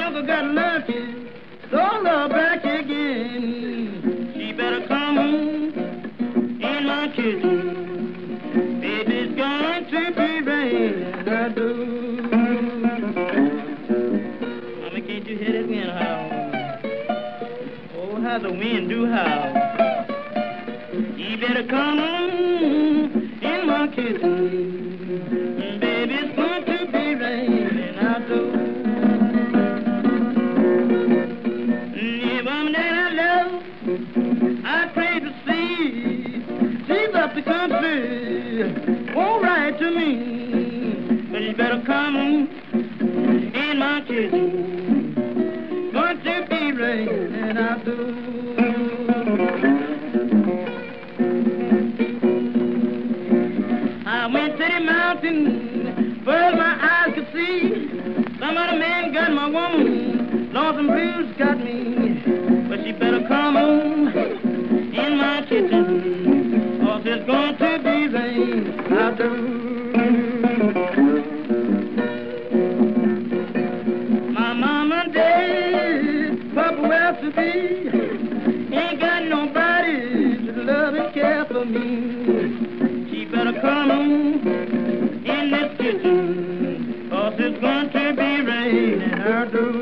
uncle got lucky, stole her back again. She better come home in my kitchen. Baby's going to be raining, I do. Mama, can't you hear that wind howl? Oh, how the wind do howl. You better come home in my kitchen. Baby's going to be raining, I do. Yeah, mama that I love, I pray to see. She's up the country, won't write to me. But you better come on in my kitchen. Going to be raining, I do. I went to the mountain, where my eyes could see. Some other man got my woman, lonesome blues got me. But she better come on in my kitchen, or it's going to be rain, I do. My mama dead, Papa well to be, ain't got nobody to love and care for me. She better come on in this kitchen, or it's going to be raining, I do.